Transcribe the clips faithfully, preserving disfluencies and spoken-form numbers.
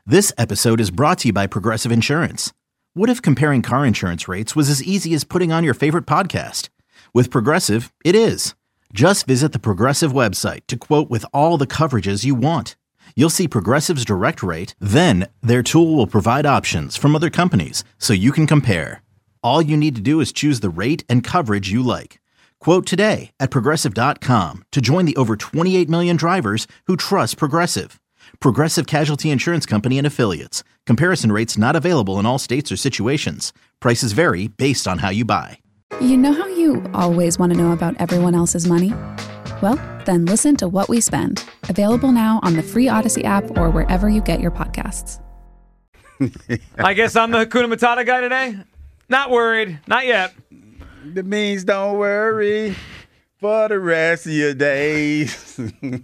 This episode is brought to you by Progressive Insurance. What if comparing car insurance rates was as easy as putting on your favorite podcast? With Progressive, it is. Just visit the Progressive website to quote with all the coverages you want. You'll see Progressive's direct rate, then their tool will provide options from other companies so you can compare. All you need to do is choose the rate and coverage you like. Quote today at progressive dot com to join the over twenty-eight million drivers who trust Progressive. Progressive Casualty Insurance Company and Affiliates. Comparison rates not available in all states or situations. Prices vary based on how you buy. You know how you always want to know about everyone else's money? Well, then listen to What We Spend. Available now on the free Odyssey app or wherever you get your podcasts. I guess I'm the Hakuna Matata guy today. Not worried. Not yet. That means don't worry for the rest of your days.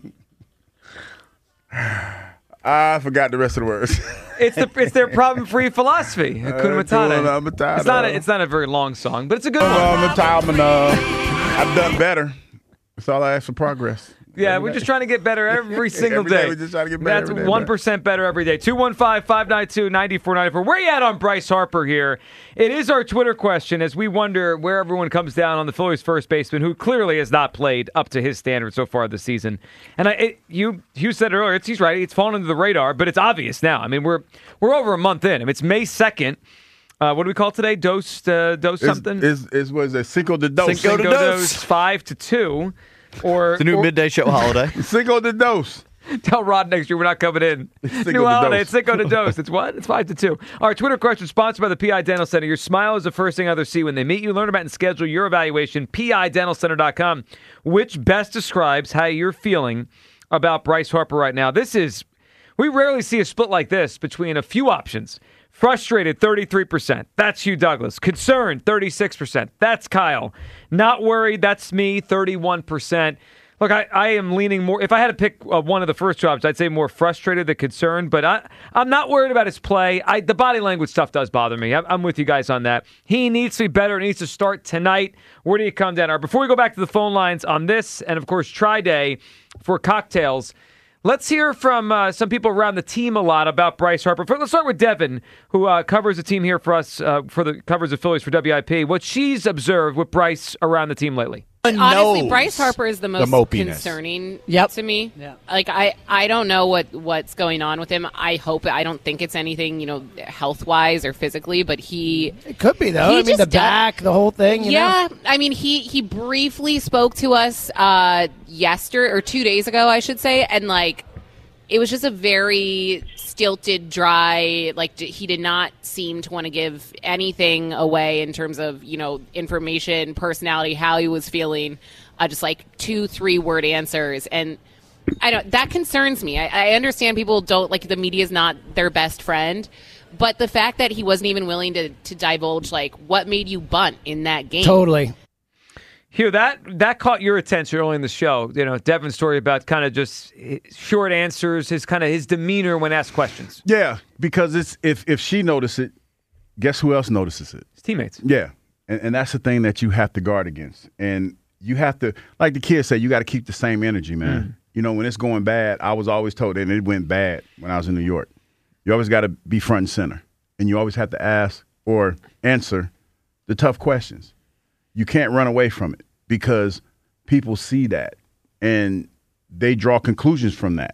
I forgot the rest of the words. It's the it's their problem-free philosophy. Hakuna Matata. Uh, Matata. It's not a, it's not a very long song, but it's a good one. Uh, Matata. I've done better. That's all I ask for progress. Yeah, we're just trying to get better every single every day. day. We're just trying to get better. That's every day, one percent better every day. two one five, five nine two, nine four nine four. Where you at on Bryce Harper here? It is our Twitter question as we wonder where everyone comes down on the Phillies' first baseman, who clearly has not played up to his standard so far this season. And I, it, you you said earlier, it's, he's right, it's fallen under the radar, but it's obvious now. I mean, we're we're over a month in. I mean, it's May second. Uh, what do we call it today? Dose, uh, dose something? Is is was it Cinco de Dos? Cinco, Cinco de Dos, five to two. Or it's a new or, midday show holiday. Cinco de Dos. Tell Rod next year we're not coming in. Cinco New de holiday. Dos. It's Cinco de Dos. It's what? It's five to two. Our Twitter question sponsored by the P I Dental Center. Your smile is the first thing others see when they meet you. Learn about and schedule your evaluation. P I dental center dot com, which best describes how you're feeling about Bryce Harper right now. This is, we rarely see a split like this between a few options. Frustrated, thirty-three percent. That's Hugh Douglas. Concerned, thirty-six percent. That's Kyle. Not worried, that's me, thirty-one percent. Look, I, I am leaning more. If I had to pick uh, one of the first jobs, I'd say more frustrated than concerned. But I, I'm not worried about his play. I, the body language stuff does bother me. I'm, I'm with you guys on that. He needs to be better. He needs to start tonight. Where do you come down? All right, before we go back to the phone lines on this, and of course, Tri Day for cocktails, let's hear from uh, some people around the team a lot about Bryce Harper. Let's start with Devin, who uh, covers the team here for us, uh, for the covers the Phillies for W I P. What she's observed with Bryce around the team lately. Honestly, Bryce Harper is the most the concerning yep. to me. Yeah. Like I, I don't know what, what's going on with him. I hope I don't think it's anything, you know, health wise or physically, but he It could be though. He I mean just the does- back, the whole thing, you yeah, know. I mean he he briefly spoke to us uh yesterday or two days ago, I should say, and like it was just a very stilted, dry, like he did not seem to want to give anything away in terms of, you know, information, personality, how he was feeling, uh, just like two, three word answers. And I don't, that concerns me. I, I understand people don't, like the media is not their best friend, but the fact that he wasn't even willing to, to divulge, like, what made you bunt in that game. Totally. Hugh, that that caught your attention early in the show. You know, Devin's story about kind of just short answers, his kind of his demeanor when asked questions. Yeah, because it's if if she notices it, guess who else notices it? His teammates. Yeah, and, and that's the thing that you have to guard against. And you have to, like the kids say, you got to keep the same energy, man. Mm. You know, when it's going bad, I was always told, and it went bad when I was in New York, you always got to be front and center. And you always have to ask or answer the tough questions. You can't run away from it because people see that and they draw conclusions from that.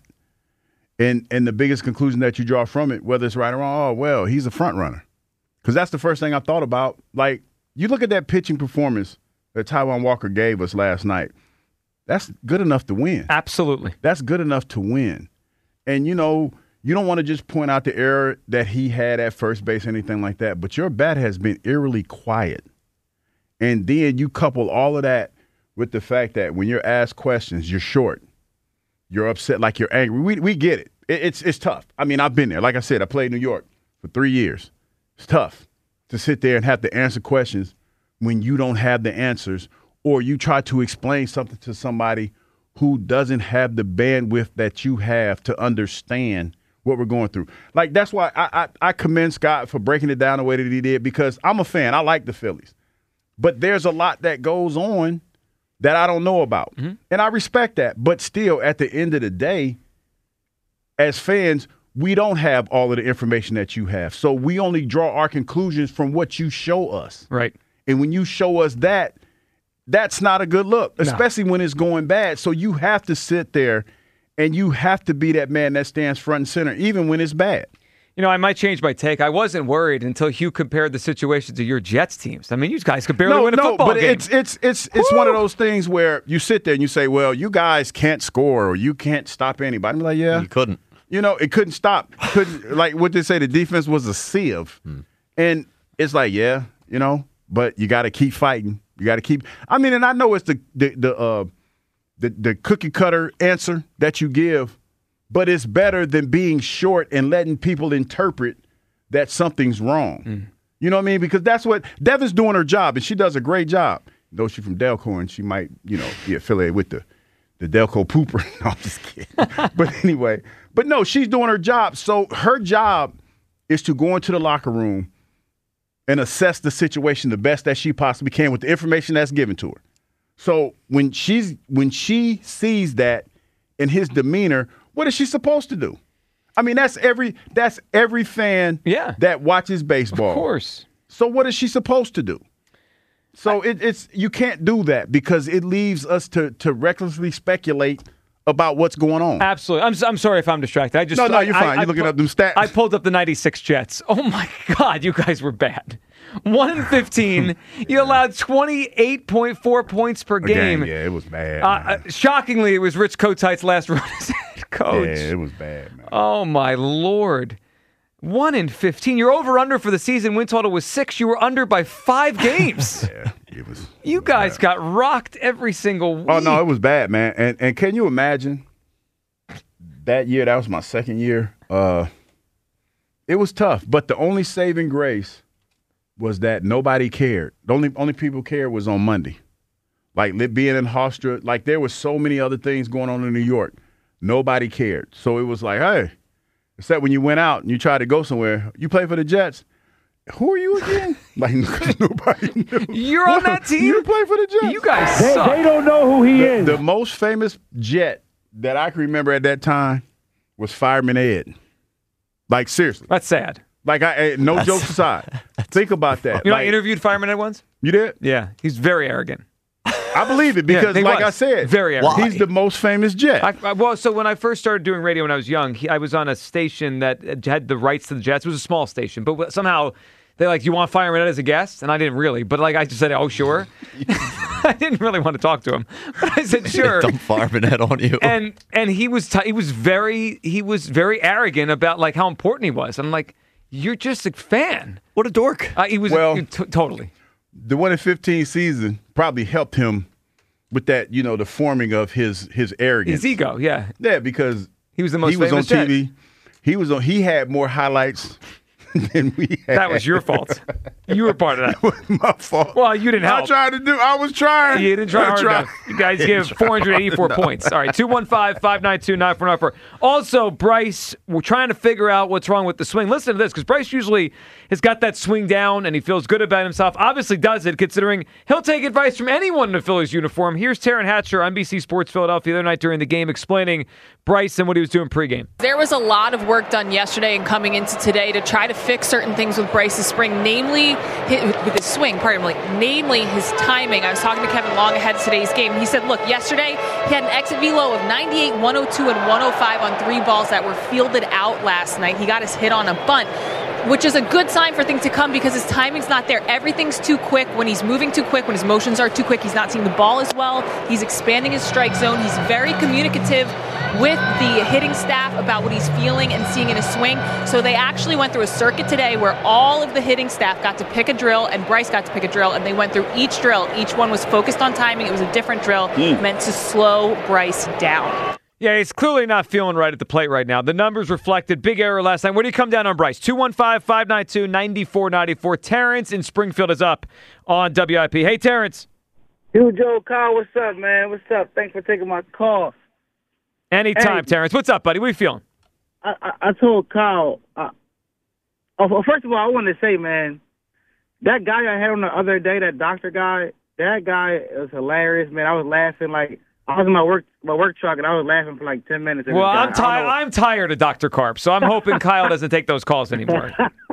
And and the biggest conclusion that you draw from it, whether it's right or wrong, oh, well, he's a front runner. Because that's the first thing I thought about. Like, you look at that pitching performance that Taijuan Walker gave us last night. That's good enough to win. Absolutely. That's good enough to win. And, you know, you don't want to just point out the error that he had at first base or anything like that, but your bat has been eerily quiet. And then you couple all of that with the fact that when you're asked questions, you're short. You're upset, like you're angry. We we get it. it. It's it's tough. I mean, I've been there. Like I said, I played New York for three years. It's tough to sit there and have to answer questions when you don't have the answers, or you try to explain something to somebody who doesn't have the bandwidth that you have to understand what we're going through. Like, that's why I, I, I commend Scott for breaking it down the way that he did, because I'm a fan. I like the Phillies. But there's a lot that goes on that I don't know about. Mm-hmm. And I respect that. But still, at the end of the day, as fans, we don't have all of the information that you have. So we only draw our conclusions from what you show us. Right. And when you show us that, that's not a good look, especially no. when it's going bad. So you have to sit there and you have to be that man that stands front and center, even when it's bad. You know, I might change my take. I wasn't worried until Hugh compared the situation to your Jets teams. I mean, you guys could barely no, win a no, football but game. it's it's it's it's Woo! one of those things where you sit there and you say, "Well, you guys can't score or you can't stop anybody." I'm like, "Yeah, you couldn't." You know, it couldn't stop. Couldn't like what they say. The defense was a sieve, hmm. and it's like, yeah, you know, but you got to keep fighting. You got to keep. I mean, and I know it's the the the uh, the, the cookie cutter answer that you give, but it's better than being short and letting people interpret that something's wrong. Mm. You know what I mean? Because that's what Devin's doing her job, and she does a great job. Though she's from Delco, and she might, you know, be affiliated with the the Delco Pooper. No, I'm just kidding. But anyway, but no, she's doing her job. So her job is to go into the locker room and assess the situation the best that she possibly can with the information that's given to her. So when she's when she sees that in his demeanor, what is she supposed to do? I mean, that's every that's every fan yeah. that watches baseball. Of course. So what is she supposed to do? So I, it, it's you can't do that because it leaves us to to recklessly speculate about what's going on. Absolutely. I'm I'm sorry if I'm distracted. I just no, no, you're fine. I, you're I, looking I, up them stats. I pulled up the ninety-six Jets. Oh my God, you guys were bad. One and fifteen. You allowed twenty-eight point four points per game. game. Yeah, it was bad. Uh, uh, shockingly, it was Rich Kotite's last run as head coach. Yeah, it was bad, man. Oh my Lord. One in fifteen. Your over-under for the season win total was six. You were under by five games. yeah, it was. You it was guys bad. got rocked every single week. Oh, no, it was bad, man. And and can you imagine that year? That was my second year. Uh, it was tough, but the only saving grace was that nobody cared. The only only people cared was on Monday. Like being in Hofstra, like there was so many other things going on in New York. Nobody cared. So it was like, hey, except when you went out and you tried to go somewhere, you play for the Jets. Who are you again? Like nobody knew. You're on that team? You play for the Jets. You guys they, suck. They don't know who he the, is. The most famous Jet that I can remember at that time was Fireman Ed. Like, seriously. That's sad. Like, I no that's, jokes aside. Think about that. You know, like, I interviewed Fireman Ed once. You did? Yeah. He's very arrogant. I believe it because, yeah, like was. I said, very arrogant. He's the most famous Jet. I, I, well, so when I first started doing radio when I was young, he, I was on a station that had the rights to the Jets. It was a small station, but somehow they're like, "You want Fireman Ed as a guest?" And I didn't really, but like I just said, "Oh, sure." I didn't really want to talk to him, but I said, "Sure." Dump Fireman Ed on you. And and he was t- he was very he was very arrogant about like how important he was. I'm like, "You're just a fan." What a dork. Uh, he was well, t- totally. The one in fifteen season probably helped him with that, you know, the forming of his his arrogance, his ego, yeah, yeah, because he was the most. He was on T V. Jet. He was on. He had more highlights than we had. That was your fault. You were part of that. It was my fault. Well, you didn't help. I tried to do. I was trying. You didn't try I hard tried. enough. You guys give four hundred eighty-four points. All right, two one five, five nine two, nine four nine four. Also, Bryce, we're trying to figure out what's wrong with the swing. Listen to this, because Bryce usually has got that swing down and he feels good about himself. Obviously does it, considering he'll take advice from anyone in a Phillies uniform. Here's Taryn Hatcher on N B C Sports Philadelphia the other night during the game explaining Bryce and what he was doing pregame. There was a lot of work done yesterday and coming into today to try to fix certain things with Bryce's spring, namely his, with his swing, pardon me, namely his timing. I was talking to Kevin Long ahead of today's game. He said, look, yesterday he had an exit velo of ninety-eight, one oh two, and one oh five on three balls that were fielded out last night. He got his hit on a bunt, which is a good sign for things to come because his timing's not there. Everything's too quick. When he's moving too quick, when his motions are too quick, he's not seeing the ball as well. He's expanding his strike zone. He's very communicative with the hitting staff about what he's feeling and seeing in his swing. So they actually went through a circuit today where all of the hitting staff got to pick a drill and Bryce got to pick a drill, and they went through each drill. Each one was focused on timing. It was a different drill mm. meant to slow Bryce down. Yeah, he's clearly not feeling right at the plate right now. The numbers reflected big error last night. Where do you come down on Bryce? two one five, five nine two, nine four nine four. Terrence in Springfield is up on W I P. Hey, Terrence. Yo, Joe, Kyle, what's up, man? What's up? Thanks for taking my call. Anytime, hey, Terrence. What's up, buddy? What are you feeling? I, I, I told Kyle, uh, oh, well, first of all, I want to say, man, that guy I had on the other day, that doctor guy, that guy was hilarious, man. I was laughing like I was in my work my work truck, and I was laughing for like ten minutes. Well, I'm tired. I'm tired of Doctor Carp, so I'm hoping Kyle doesn't take those calls anymore.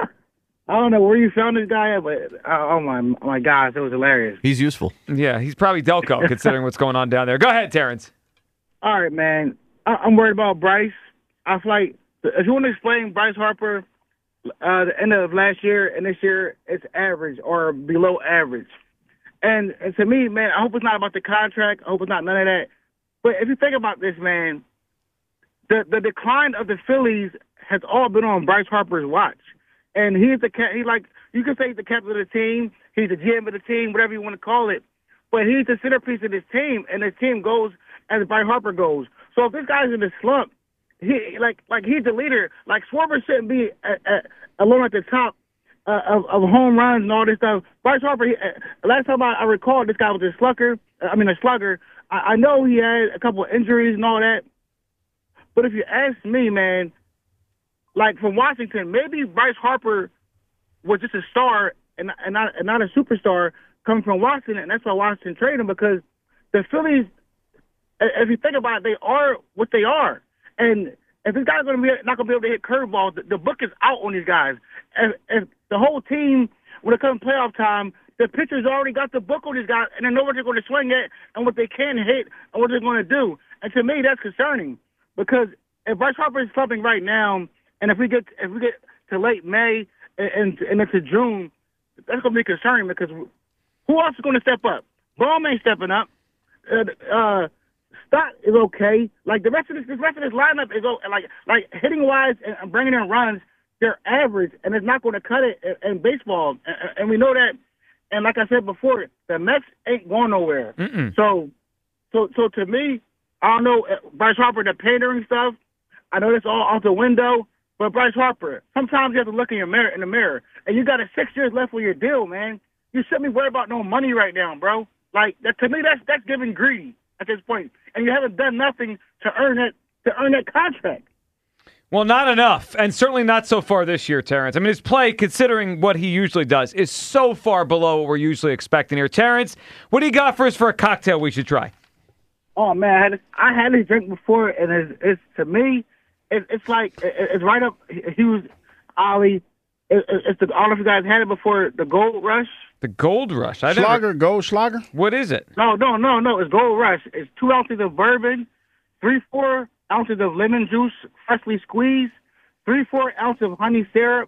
I don't know where you found this guy at, but uh, oh my oh my gosh, it was hilarious. He's useful. Yeah, he's probably Delco, considering what's going on down there. Go ahead, Terrence. All right, man. I- I'm worried about Bryce. I feel like if you want to explain Bryce Harper, uh, the end of last year and this year, it's average or below average. And, and to me, man, I hope it's not about the contract. I hope it's not none of that. But if you think about this, man, the the decline of the Phillies has all been on Bryce Harper's watch. And he's the ca- he like you can say he's the captain of the team, he's the G M of the team, whatever you want to call it. But he's the centerpiece of this team, and his team goes as Bryce Harper goes. So if this guy's in a slump, he like like he's the leader. Like Schwarber shouldn't be at, at, alone at the top. Uh, of, of home runs and all this stuff. Bryce Harper, he, uh, last time I, I recall, this guy was a slugger. Uh, I mean, a slugger. I, I know he had a couple of injuries and all that. But if you ask me, man, like from Washington, maybe Bryce Harper was just a star and, and, not, and not a superstar coming from Washington, and that's why Washington traded him, because the Phillies, if you think about it, they are what they are. And if this guy's gonna be not going to be able to hit curveballs, the, the book is out on these guys. If, if the whole team, when it comes to playoff time, the pitchers already got the book on these guys, and they know what they're going to swing at and what they can hit and what they're going to do. And to me, that's concerning, because if Bryce Harper is slumping right now, and if we get if we get to late May and, and, and into June, that's going to be concerning, because who else is going to step up? Baum ain't stepping up. Uh, uh, Stott is okay. Like the rest of this, this rest of this lineup is okay. Like like hitting wise and bringing in runs, they're average, and it's not going to cut it in, in baseball, and, and we know that. And like I said before, the Mets ain't going nowhere. Mm-mm. So, so, so to me, I don't know Bryce Harper, the pandering stuff. I know that's all out the window. But Bryce Harper, sometimes you have to look in your mirror in the mirror, and you got a six years left with your deal, man. You shouldn't be worried about no money right now, bro. Like that, to me, that's that's giving greedy at this point, and you haven't done nothing to earn it to earn that contract. Well, not enough, and certainly not so far this year, Terrence. I mean, his play, considering what he usually does, is so far below what we're usually expecting here. Terrence, what do you got for us for a cocktail we should try? Oh man, I had, I had this drink before, and it's, it's to me, it, it's like it, it's right up. He was Ollie. It, it's the, I don't know if you guys had it before. The Gold Rush. The Gold Rush. I Schlager, never... Gold Schlager. What is it? No, no, no, no. It's Gold Rush. It's two ounces of bourbon, three, four ounces of lemon juice, freshly squeezed, three, four ounces of honey syrup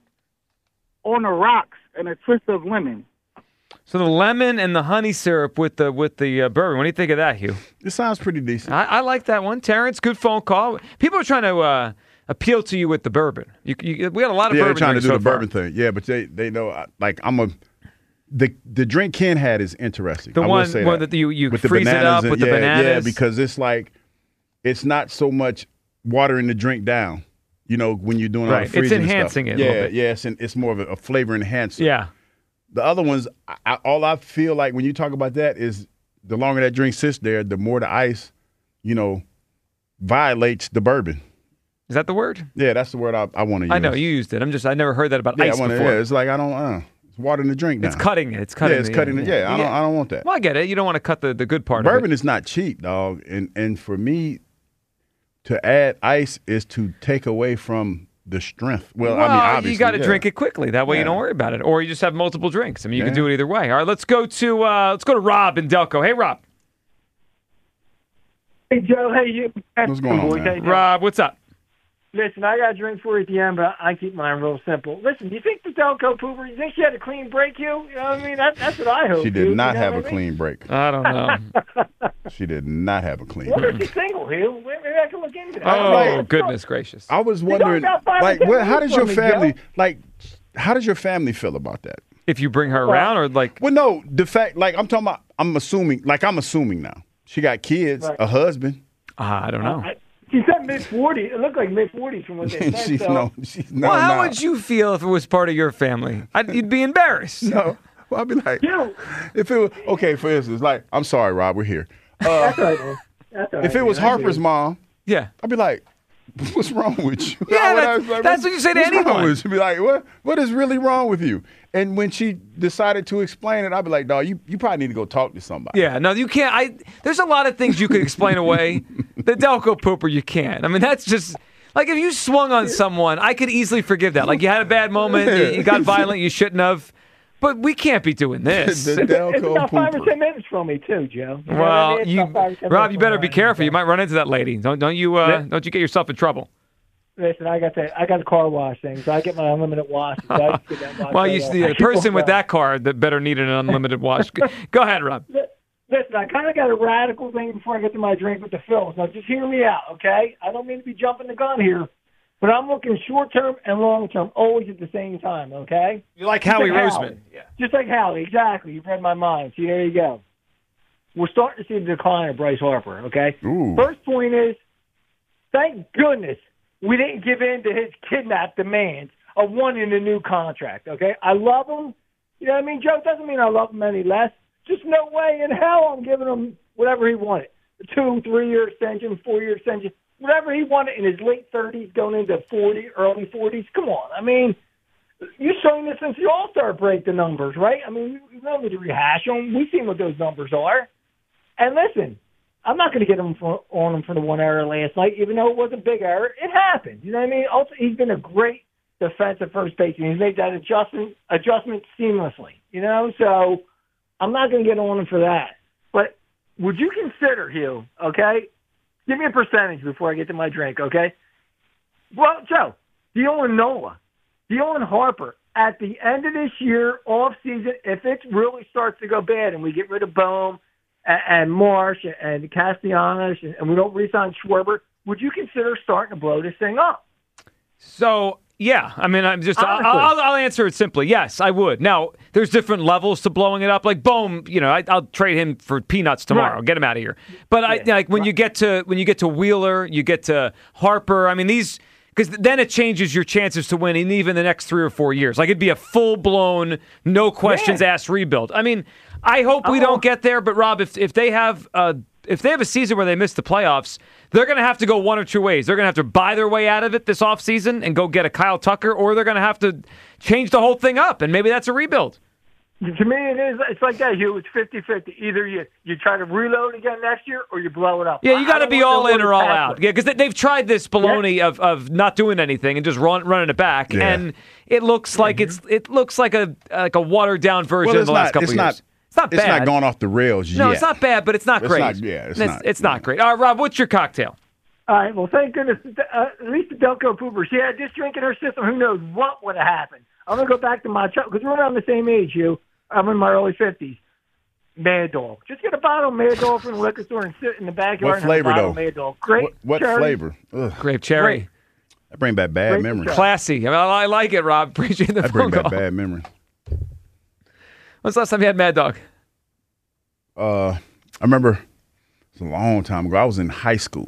on the rocks, and a twist of lemon. So the lemon and the honey syrup with the with the uh, bourbon. What do you think of that, Hugh? It sounds pretty decent. I, I like that one, Terrence. Good phone call. People are trying to uh, appeal to you with the bourbon. You, you, we got a lot of yeah, bourbon. they're trying to do so the far. bourbon thing. Yeah, but they they know like I'm a the the drink Ken had is interesting. The I will one say where that. that you you with the freeze it bananas up and- with yeah, the bananas. Yeah, because it's like it's not so much watering the drink down. You know, when you're doing all Right. the It's freezing and enhancing stuff. it a Yeah, little bit. yeah, it's, an, it's more of a, a flavor enhancer. yeah. The other ones, I, I, all I feel like when you talk about that is the longer that drink sits there, the more the ice, you know, violates the bourbon. Is that the word? Yeah, that's the word I, I want to use. I know you used it. I'm just I never heard that about Yeah, ice I wanna, before. yeah, it's like I don't. Uh, it's watering the drink down. It's cutting it. It's cutting. Yeah, it's the, cutting it. Yeah, I don't. I don't want that. Well, I get it. You don't want to cut the, the good part Bourbon of it. is not cheap, dog. And and for me, to add ice is to take away from the strength. Well, Well, I mean, obviously, you got to yeah. drink it quickly. That way you Yeah. don't worry about it. Or you just have multiple drinks. I mean, you can Yeah. do it either way. All right, let's go to uh, let's go to Rob in Delco. Hey, Rob. Hey, Joe. Hey, you. What's going on, Boy, man? how you doing? Rob, what's up? Listen, I got a drink for you at the end, but I keep mine real simple. Listen, do you think the Delco Pooper, you think she had a clean break, you? You know what I mean? That, that's what I hope. She did Hugh. not You know have a what I mean? clean break. I don't know. She did not have a clean What break. if she's single, Hugh? Maybe I can look into that. Oh, like- goodness gracious. I was got wondering, about five or like, ten what, how minutes does your for me, family, Joe. like, how does your family feel about that? If you bring her around or like, Well, no, the fact, like, I'm talking about, I'm assuming, like, I'm assuming now. She got kids, Right. a husband. ah, I don't know. I, she said mid forties. It looked like mid forties from what they said. she's so. no, she's no, well, how no. would you feel if it was part of your family? I'd, you'd be embarrassed. No, well, I'd be like, Hugh, if it was, okay, for instance, like, I'm sorry, Rob, we're here. Uh, that's all right, man. That's all right, if it was man. I Harper's do. mom, Yeah. I'd be like, what's wrong with you? Yeah, What that's, I was like, that's what you say to what's anyone. Wrong with you? Be like, what? What is really wrong with you? And when she decided to explain it, I'd be like, dog, you, you probably need to go talk to somebody. Yeah, no, you can't. I There's a lot of things you could explain away. The Delco pooper, you can't. I mean, that's just like if you swung on someone, I could easily forgive that. Like you had a bad moment, you, you got violent, you shouldn't have. But we can't be doing this. The Delco It's about five or pooper. ten minutes from me too, Joe. You know what I Well, mean? It's you, about five or ten Rob, minutes you from better where be I am, careful. so. You might run into that lady. Don't don't you uh, don't you get yourself in trouble. Listen, I got the I got the car wash thing, so I get my unlimited wash. So I just get that wash Well, right you off. see, I the keep person on with going. that car that better need an unlimited wash. Go ahead, Rob. Listen, I kind of got a radical thing before I get to my drink with the Phils. Now, just hear me out, okay? I don't mean to be jumping the gun here, but I'm looking short term and long term, always at the same time, okay? You like Just Howie like Roseman. Howie. Just like Howie, exactly. You've read my mind. See, there you go. We're starting to see the decline of Bryce Harper, okay? Ooh. First point is, thank goodness we didn't give in to his kidnap demands of wanting a new contract, okay? I love him. You know what I mean, Joe? Doesn't mean I love him any less. Just no way in hell I'm giving him whatever he wanted. A two, three-year extension, four-year extension, whatever he wanted in his late thirties going into forty, early forties. Come on. I mean, you've shown this since the All-Star break, the numbers, right? I mean, we don't need to rehash them. We've seen what those numbers are. And listen, I'm not going to get him for, on him for the one error last night, even though it was a big error. It happened. You know what I mean? Also, he's been a great defensive first baseman. He's made that adjustment adjustment seamlessly. You know, so I'm not going to get on him for that. But would you consider, Hugh, okay? Give me a percentage before I get to my drink, okay? Well, Joe, Dylan Nola, Dylan Harper, at the end of this year, off season, if it really starts to go bad and we get rid of Bohm and, and Marsh and Castellanos and, and we don't re-sign Schwarber, would you consider starting to blow this thing up? So, yeah, I mean, I'm just, I'll, Honestly. I'll, I'll answer it simply. Yes, I would. Now, there's different levels to blowing it up. Like Bohm, you know, I, I'll trade him for peanuts tomorrow. Right. Get him out of here. But I Yeah. like when you get to when you get to Wheeler, you get to Harper. I mean, these because then it changes your chances to win in even the next three or four years. Like it'd be a full blown, no questions Yeah. asked rebuild. I mean, I hope we Oh. don't get there. But Rob, if if they have uh, if they have a season where they miss the playoffs, they're going to have to go one or two ways. They're going to have to buy their way out of it this offseason and go get a Kyle Tucker, or they're going to have to change the whole thing up, and maybe that's a rebuild. To me, it is. It's like that, Hugh. It's fifty-fifty. Either you, you try to reload again next year or you blow it up. Yeah, you I- got I to don't be want all no in or all pathway. out. Yeah, because they've tried this baloney of, of not doing anything and just run, running it back, Yeah. and it looks like it's it looks like a like a watered down version Well, of it's the last not. couple It's of not. years. It's not It's bad. not going off the rails yet. No, it's not bad, but it's not It's great. not- yeah, it's it's, not. it's not great. All right, Rob, what's your cocktail? All right. Well, thank goodness. Uh, at least the Delco Pooper. She had this drink in her system. Who knows what would have happened? I'm gonna go back to my child because we're around the same age, Hugh. I'm in my early fifties. Mad Dog. Just get a bottle of Mad Dog from the liquor store and sit in the backyard. What and have a flavor, bottle though? of Mad Dog. Great. What, what cherry. flavor? Ugh, Grape cherry. Great. that bring back bad Great memories. cherry. Classy. I, mean, I like it, Rob. Appreciate the That phone bring back call. bad memories. When's the last time you had Mad Dog? Uh, I remember it's a long time ago. I was in high school,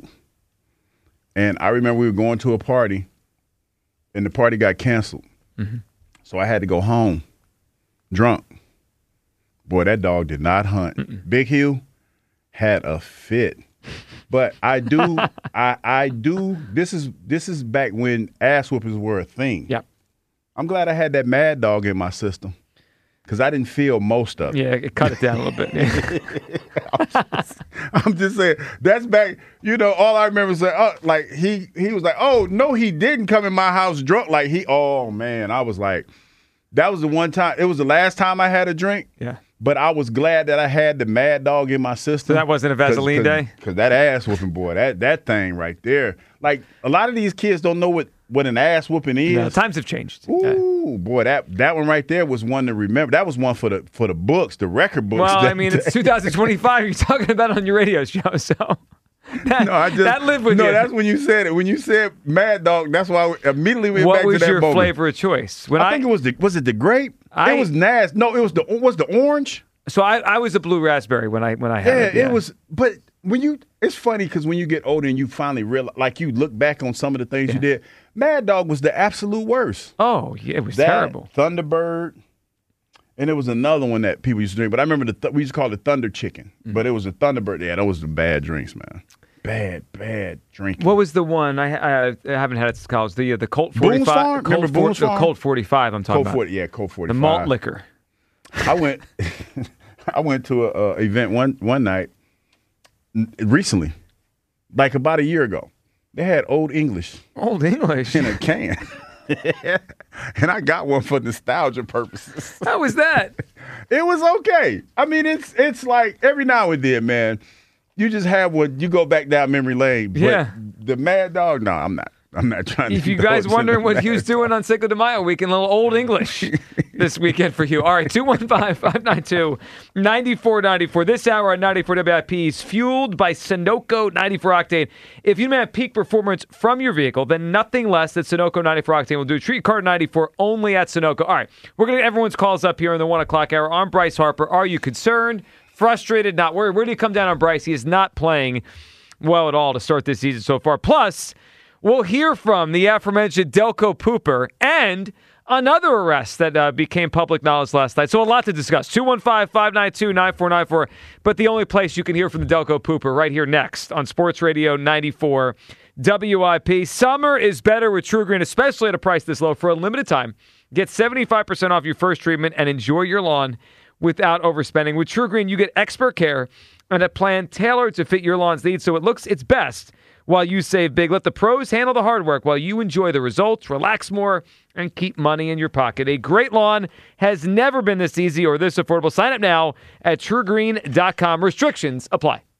and I remember we were going to a party, and the party got canceled. Mm-hmm. So I had to go home drunk. Boy, that dog did not hunt. Mm-mm. Big Hugh had a fit. But I do, I, I do. This is this is back when ass whoopings were a thing. Yep. I'm glad I had that Mad Dog in my system because I didn't feel most of it. Yeah, it cut it down a little bit. Yeah. I'm just saying that's back. You know, all I remember is like, oh, like he he was like, oh no, he didn't come in my house drunk. Like he, oh man, I was like, that was the one time. It was the last time I had a drink. Yeah. But I was glad that I had the Mad Dog in my system. So that wasn't a Vaseline day? Because that ass whooping, boy, that that thing right there. Like a lot of these kids don't know what, what an ass whooping is. No, times have changed. Yeah. Ooh, boy, that that one right there was one to remember. That was one for the for the books, the record books. Well, that I mean, it's day. two thousand twenty-five. You're talking about it on your radio show, so that, No, I just that lived with no, you. that's when you said it. When you said Mad Dog, that's why I immediately went What back was to that your moment. flavor of choice? When I, I, think it was the was it the grape? I- it was nasty. No, it was the was the orange. so I, I was a blue raspberry when I when I had Yeah, it. Yeah, it was. But when you, it's funny because when you get older and you finally realize, like you look back on some of the things you did, Mad Dog was the absolute worst. Oh, yeah, it was That, terrible. Thunderbird, and there was another one that people used to drink. But I remember the th- we used to call it Thunder Chicken, Mm. but it was a Thunderbird. Yeah, those was the bad drinks, man. bad, bad drinking. What was the one? I, I, I haven't had it since college. The uh, the Colt Boone's forty-five. Farm? Colt, Remember Boone's the Farm? Colt forty-five. I'm talking Colt about. forty, yeah, Colt forty-five. The malt liquor. I went. I went to a, a event one one night n- recently, like about a year ago. They had Old English Old English in a can, and I got one for nostalgia purposes. How was that? It was okay. I mean, it's it's like every now and then, man, you just have what you go back down memory lane. But Yeah. the Mad Dog, no, I'm not. I'm not trying to. If you guys indulge in wondering the what Mad Hugh's doing on Cinco de Mayo weekend, a little Old English this weekend for you. All right, two one five, five nine two, nine four nine four. This hour on ninety-four W I P is fueled by Sunoco ninety-four Octane. If you demand peak performance from your vehicle, then nothing less than Sunoco ninety-four Octane will do. Treat card ninety-four only at Sunoco. All right, we're going to get everyone's calls up here in the one o'clock hour on Bryce Harper. Are you concerned, frustrated, not worried? Where do you come down on Bryce? He is not playing well at all to start this season so far. Plus, we'll hear from the aforementioned Delco Pooper and another arrest that uh, became public knowledge last night. So a lot to discuss. two one five, five nine two, nine four nine four. But the only place you can hear from the Delco Pooper right here next on Sports Radio ninety-four W I P. Summer is better with True Green, especially at a price this low. For a limited time, get seventy-five percent off your first treatment and enjoy your lawn without overspending. With True Green, you get expert care and a plan tailored to fit your lawn's needs so it looks its best while you save big. Let the pros handle the hard work while you enjoy the results, relax more, and keep money in your pocket. A great lawn has never been this easy or this affordable. Sign up now at true green dot com. Restrictions apply.